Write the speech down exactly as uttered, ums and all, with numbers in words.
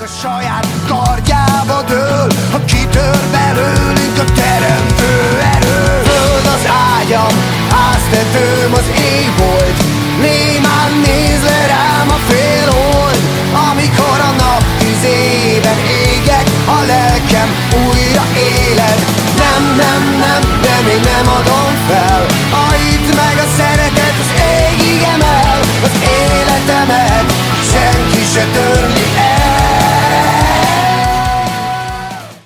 a saját kardjába dől, ha kitör belőlünk a teremtő erő. Föld az ágyam, háztetőm az égbolt, némán néz le rám a félhold, amikor a nap tüzében égek, a lelkem új